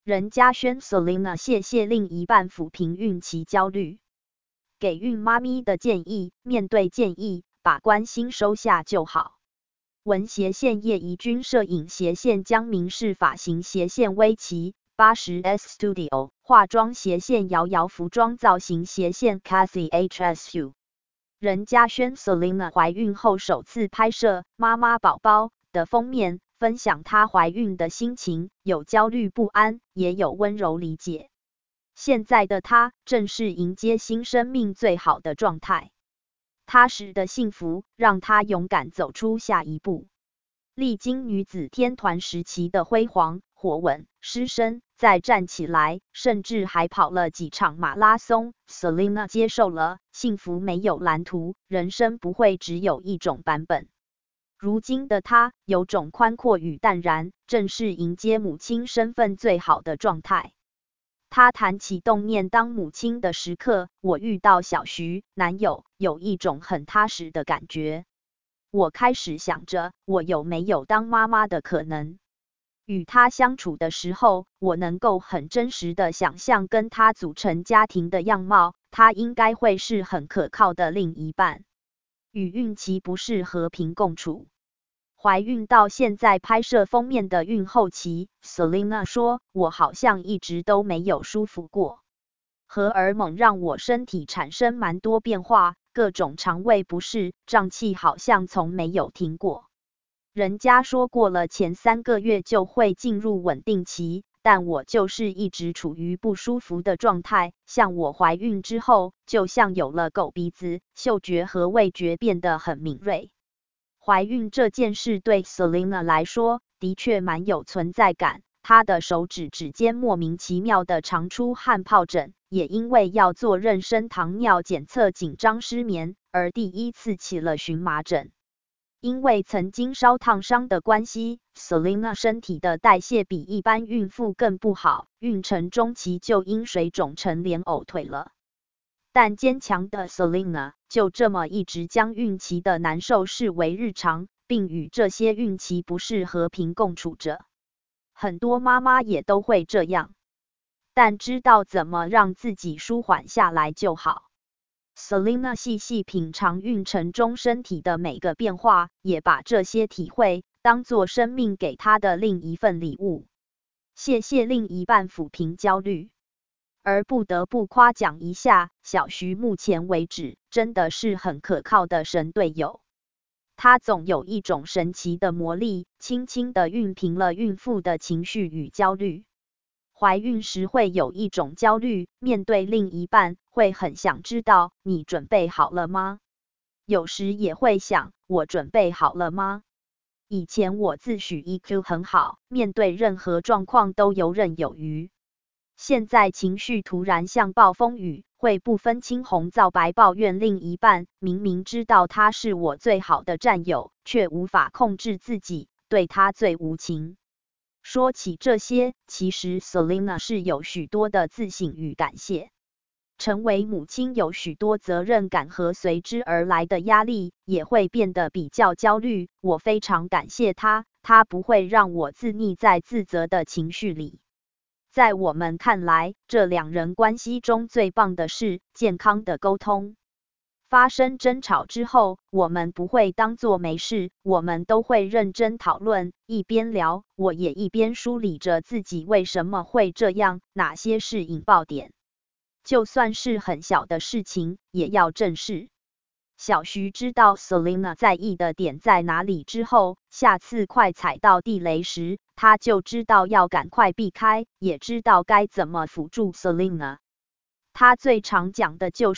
人家宣 Selina 谢谢另一半抚平孕期焦虑，给孕妈咪的建议，面对建议，把关心收下就好。文斜线叶怡君摄影斜线江明世发型斜线威奇 80S Studio 化妆斜线瑶瑶服装造型斜线 Cathy HSU。人家宣 Selina 怀孕后首次拍摄妈妈宝宝的封面，分享她怀孕的心情，有焦虑不安，也有温柔理解。现在的她正是迎接新生命最好的状态，踏实的幸福让她勇敢走出下一步。历经女子天团时期的辉煌、火稳、失身，再站起来，甚至还跑了几场马拉松。Selina 接受了幸福没有蓝图，人生不会只有一种版本。如今的她有种宽阔与淡然，正是迎接母亲身份最好的状态。她谈起动念当母亲的时刻，我遇到小徐男友，有一种很踏实的感觉。我开始想着，我有没有当妈妈的可能。与他相处的时候，我能够很真实的想象跟他组成家庭的样貌，他应该会是很可靠的另一半。与孕期不是和平共处。怀孕到现在拍摄封面的孕后期 ，Selina 说，我好像一直都没有舒服过。荷尔蒙让我身体产生蛮多变化，各种肠胃不适、胀气好像从没有停过。人家说过了前3个月就会进入稳定期，但我就是一直处于不舒服的状态。像我怀孕之后，就像有了狗鼻子，嗅觉和味觉变得很敏锐。怀孕这件事对 Selina 来说，的确蛮有存在感。她的手指指尖莫名其妙的常出汗疱疹，也因为要做妊娠糖尿检测紧张失眠，而第一次起了荨麻疹。因为曾经烧烫伤的关系 ，Selina 身体的代谢比一般孕妇更不好，孕程中期就因水肿成连呕退了。但坚强的 Selina 就这么一直将孕期的难受视为日常，并与这些孕期不适和平共处着。很多妈妈也都会这样，但知道怎么让自己舒缓下来就好。Selina 细细品尝孕程中身体的每个变化，也把这些体会当作生命给她的另一份礼物。谢谢另一半抚平焦虑。而不得不夸奖一下，小徐目前为止真的是很可靠的神队友。他总有一种神奇的魔力，轻轻地熨平了孕妇的情绪与焦虑。怀孕时会有一种焦虑，面对另一半会很想知道你准备好了吗？有时也会想，我准备好了吗？以前我自诩 EQ 很好，面对任何状况都游刃有余。现在情绪突然像暴风雨，会不分青红皂白抱怨另一半，明明知道他是我最好的战友，却无法控制自己，对他最无情。说起这些，其实 Selina 是有许多的自省与感谢。成为母亲有许多责任感和随之而来的压力，也会变得比较焦虑。我非常感谢她，她不会让我自溺在自责的情绪里。在我们看来，这2人关系中最棒的是健康的沟通。发生争吵之后，我们不会当作没事，我们都会认真讨论，一边聊，我也一边梳理着自己为什么会这样，哪些是引爆点。就算是很小的事情，也要正视。小徐知道 Selina 在意的点在哪里之后，下次快踩到地雷时，他就知道要赶快避开，也知道该怎么辅助 Selina。他最常讲的就是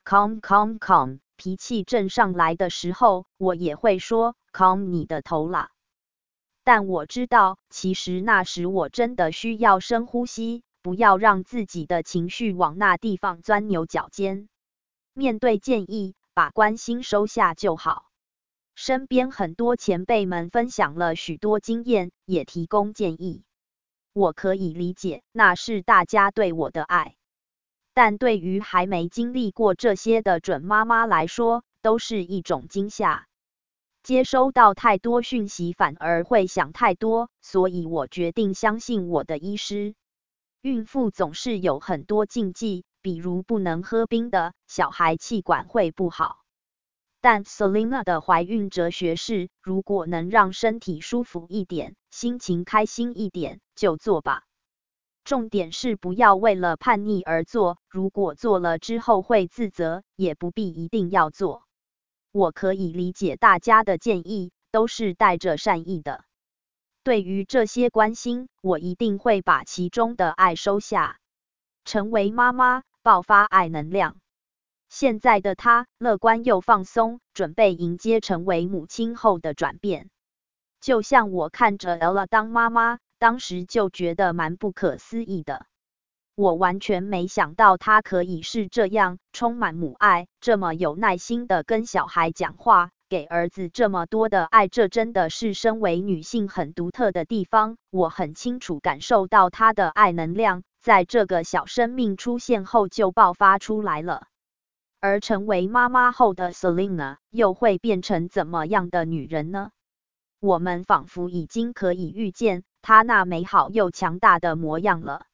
calm， 脾气正上来的时候，我也会说 calm 你的头啦。但我知道，其实那时我真的需要深呼吸，不要让自己的情绪往那地方钻牛角尖。面对建议，把关心收下就好。身边很多前辈们分享了许多经验，也提供建议。我可以理解，那是大家对我的爱。但对于还没经历过这些的准妈妈来说，都是一种惊吓。接收到太多讯息反而会想太多，所以我决定相信我的医师。 孕妇总是有很多禁忌，比如不能喝冰的，小孩气管会不好。但 Selina 的怀孕哲学是，如果能让身体舒服一点，心情开心一点，就做吧。重点是不要为了叛逆而做，如果做了之后会自责，也不必一定要做。我可以理解大家的建议，都是带着善意的。对于这些关心，我一定会把其中的爱收下。成为妈妈，爆发爱能量。现在的她乐观又放松，准备迎接成为母亲后的转变。就像我看着 Ella 当妈妈，当时就觉得蛮不可思议的。我完全没想到她可以是这样，充满母爱，这么有耐心的跟小孩讲话，给儿子这么多的爱，这真的是身为女性很独特的地方。我很清楚感受到她的爱能量，在这个小生命出现后就爆发出来了。而成为妈妈后的 Selina 又会变成怎么样的女人呢？我们仿佛已经可以预见她那美好又强大的模样了。